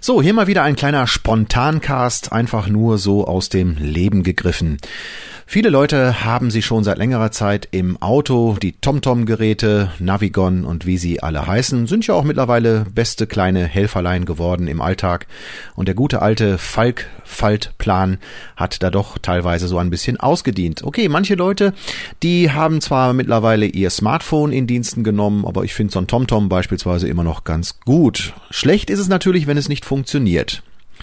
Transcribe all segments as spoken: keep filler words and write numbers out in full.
So, hier mal wieder ein kleiner Spontancast, einfach nur so aus dem Leben gegriffen. Viele Leute haben sie schon seit längerer Zeit im Auto, die TomTom-Geräte, Navigon und wie sie alle heißen, sind ja auch mittlerweile beste kleine Helferlein geworden im Alltag. Und der gute alte Falk-Faltplan hat da doch teilweise so ein bisschen ausgedient. Okay, manche Leute, die haben zwar mittlerweile ihr Smartphone in Diensten genommen, aber ich finde so ein TomTom beispielsweise immer noch ganz gut. Schlecht ist es natürlich, wenn es nicht funktioniert.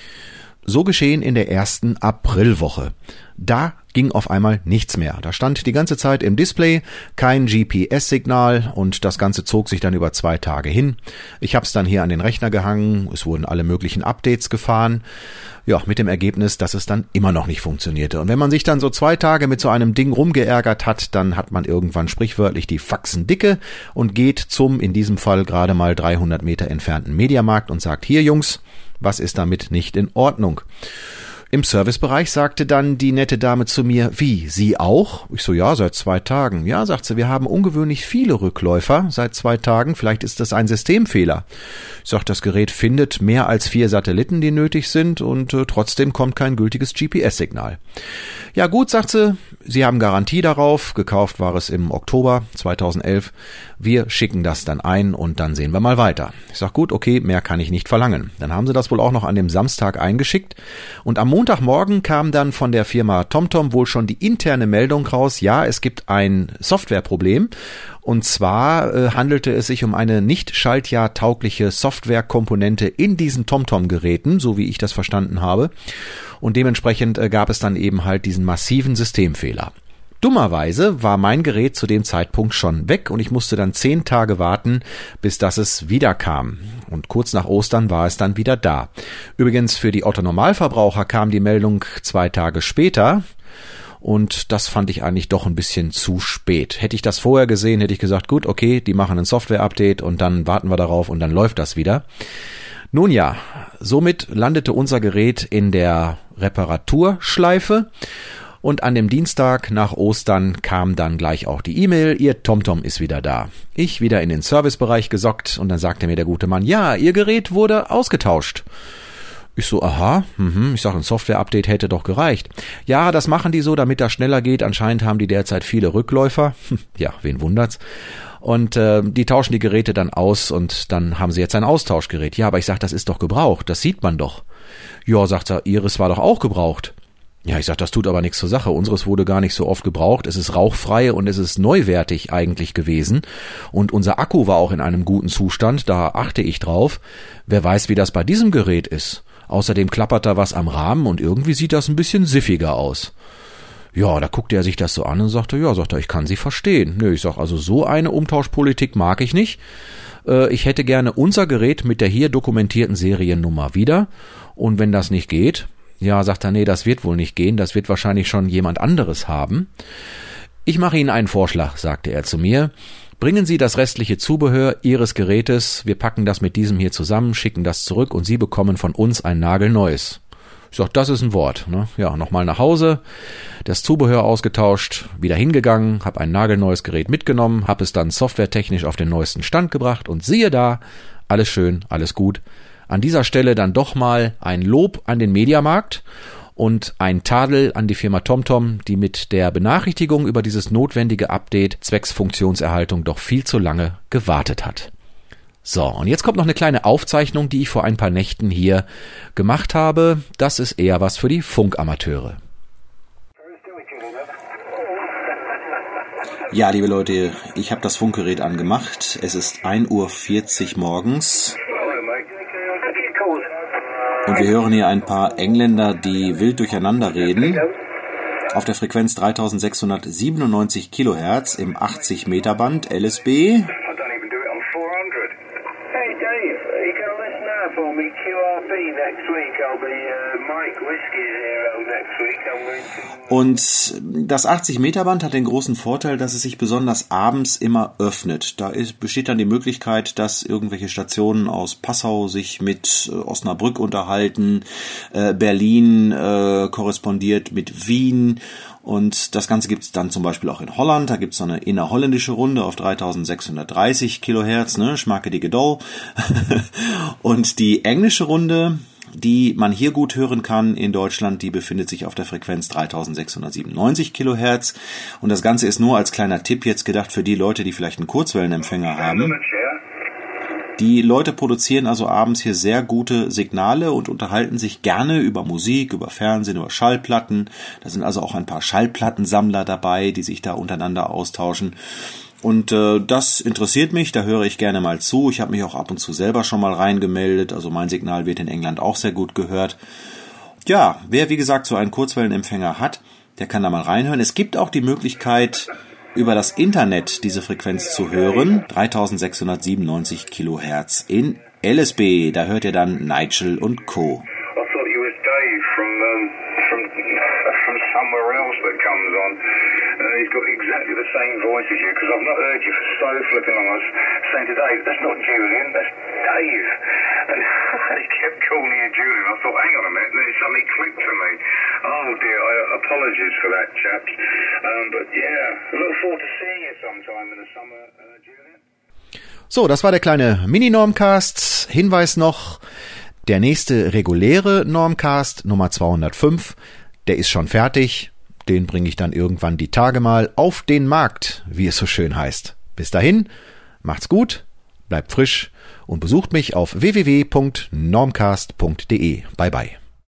So geschehen in der ersten Aprilwoche. Da ging auf einmal nichts mehr. Da stand die ganze Zeit im Display kein G P S-Signal und das Ganze zog sich dann über zwei Tage hin. Ich habe es dann hier an den Rechner gehangen, es wurden alle möglichen Updates gefahren. Ja, mit dem Ergebnis, dass es dann immer noch nicht funktionierte. Und wenn man sich dann so zwei Tage mit so einem Ding rumgeärgert hat, dann hat man irgendwann sprichwörtlich die Faxen dicke und geht zum, in diesem Fall gerade mal dreihundert Meter entfernten Mediamarkt und sagt, hier Jungs, was ist damit nicht in Ordnung? Im Servicebereich sagte dann die nette Dame zu mir, wie, Sie auch? Ich so, ja, seit zwei Tagen. Ja, sagt sie, wir haben ungewöhnlich viele Rückläufer seit zwei Tagen, vielleicht ist das ein Systemfehler. Ich sag, das Gerät findet mehr als vier Satelliten, die nötig sind und äh, trotzdem kommt kein gültiges G P S-Signal. Ja gut, sagt sie, Sie haben Garantie darauf, gekauft war es im Oktober zweitausendelf, wir schicken das dann ein und dann sehen wir mal weiter. Ich sag, gut, okay, mehr kann ich nicht verlangen. Dann haben sie das wohl auch noch an dem Samstag eingeschickt und am Montagmorgen kam dann von der Firma TomTom wohl schon die interne Meldung raus, ja, es gibt ein Softwareproblem und zwar äh, handelte es sich um eine nicht schaltjahrtaugliche Softwarekomponente in diesen TomTom-Geräten, so wie ich das verstanden habe. Und dementsprechend äh, gab es dann eben halt diesen massiven Systemfehler. Dummerweise war mein Gerät zu dem Zeitpunkt schon weg und ich musste dann zehn Tage warten, bis das es wieder kam. Und kurz nach Ostern war es dann wieder da. Übrigens für die Otto-Normalverbraucher kam die Meldung zwei Tage später. Und das fand ich eigentlich doch ein bisschen zu spät. Hätte ich das vorher gesehen, hätte ich gesagt, gut, okay, die machen ein Software-Update und dann warten wir darauf und dann läuft das wieder. Nun ja, somit landete unser Gerät in der Reparaturschleife und an dem Dienstag nach Ostern kam dann gleich auch die E-Mail, Ihr TomTom ist wieder da. Ich wieder in den Servicebereich gesockt und dann sagte mir der gute Mann, ja, Ihr Gerät wurde ausgetauscht. Ich so, aha, mhm. Ich sage, ein Software-Update hätte doch gereicht. Ja, das machen die so, damit das schneller geht. Anscheinend haben die derzeit viele Rückläufer. Ja, wen wundert's? Und äh, die tauschen die Geräte dann aus und dann haben sie jetzt ein Austauschgerät. Ja, aber ich sag, das ist doch gebraucht, das sieht man doch. Ja, sagt er, Ihres war doch auch gebraucht. Ja, ich sag, das tut aber nichts zur Sache. Unseres wurde gar nicht so oft gebraucht. Es ist rauchfrei und es ist neuwertig eigentlich gewesen. Und unser Akku war auch in einem guten Zustand, da achte ich drauf. Wer weiß, wie das bei diesem Gerät ist. Außerdem klappert da was am Rahmen und irgendwie sieht das ein bisschen siffiger aus. Ja, da guckte er sich das so an und sagte, ja, sagt er, ich kann Sie verstehen. Nö, ich sag, also so eine Umtauschpolitik mag ich nicht. Äh, ich hätte gerne unser Gerät mit der hier dokumentierten Seriennummer wieder. Und wenn das nicht geht, ja, sagt er, nee, das wird wohl nicht gehen, das wird wahrscheinlich schon jemand anderes haben. Ich mache Ihnen einen Vorschlag, sagte er zu mir. Bringen Sie das restliche Zubehör Ihres Gerätes, wir packen das mit diesem hier zusammen, schicken das zurück und Sie bekommen von uns ein nagelneues. Ich sag, das ist ein Wort. Ne? Ja, nochmal nach Hause, das Zubehör ausgetauscht, wieder hingegangen, habe ein nagelneues Gerät mitgenommen, habe es dann softwaretechnisch auf den neuesten Stand gebracht und siehe da, alles schön, alles gut. An dieser Stelle dann doch mal ein Lob an den Mediamarkt und ein Tadel an die Firma TomTom, die mit der Benachrichtigung über dieses notwendige Update zwecks Funktionserhaltung doch viel zu lange gewartet hat. So, und jetzt kommt noch eine kleine Aufzeichnung, die ich vor ein paar Nächten hier gemacht habe. Das ist eher was für die Funkamateure. Ja, liebe Leute, ich habe das Funkgerät angemacht. Es ist ein Uhr vierzig morgens. Und wir hören hier ein paar Engländer, die wild durcheinander reden. Auf der Frequenz dreitausendsechshundertsiebenundneunzig Kilohertz im achtzig Meter Band L S B. Und das achtzig Meter Band hat den großen Vorteil, dass es sich besonders abends immer öffnet. Da ist, besteht dann die Möglichkeit, dass irgendwelche Stationen aus Passau sich mit äh, Osnabrück unterhalten, äh, Berlin äh, korrespondiert mit Wien. Und das Ganze gibt es dann zum Beispiel auch in Holland. Da gibt es so eine innerholländische Runde auf dreitausendsechshundertdreißig Kilohertz, ne, schmacke die Gedol. Und die englische Runde, die man hier gut hören kann in Deutschland, die befindet sich auf der Frequenz dreitausendsechshundertsiebenundneunzig Kilohertz. Und das Ganze ist nur als kleiner Tipp jetzt gedacht für die Leute, die vielleicht einen Kurzwellenempfänger haben. Die Leute produzieren also abends hier sehr gute Signale und unterhalten sich gerne über Musik, über Fernsehen, über Schallplatten. Da sind also auch ein paar Schallplattensammler dabei, die sich da untereinander austauschen. Und äh, das interessiert mich, da höre ich gerne mal zu. Ich habe mich auch ab und zu selber schon mal reingemeldet, also mein Signal wird in England auch sehr gut gehört. Ja, wer wie gesagt so einen Kurzwellenempfänger hat, der kann da mal reinhören. Es gibt auch die Möglichkeit, über das Internet diese Frequenz zu hören, dreitausendsechshundertsiebenundneunzig Kilohertz in L S B. Da hört ihr dann Nigel und Co. I thought you was Dave from um, from from somewhere else that comes on. Uh, he's got exactly the same voice as you, because I've not heard you for so flipping long. I was saying to Dave, that's not Julian, that's Dave. And he kept calling you Julian. I thought, hang on a minute, and then it suddenly clicked to me. Oh dear, I apologies for that, chaps. Um, but yeah, I look forward to seeing you sometime in the summer, uh, Julian. So, das war der kleine Mini-Normcast. Hinweis noch, der nächste reguläre Normcast, Nummer zweihundertfünf, der ist schon fertig. Den bringe ich dann irgendwann die Tage mal auf den Markt, wie es so schön heißt. Bis dahin, macht's gut, bleibt frisch und besucht mich auf w w w punkt normcast punkt d e. Bye bye.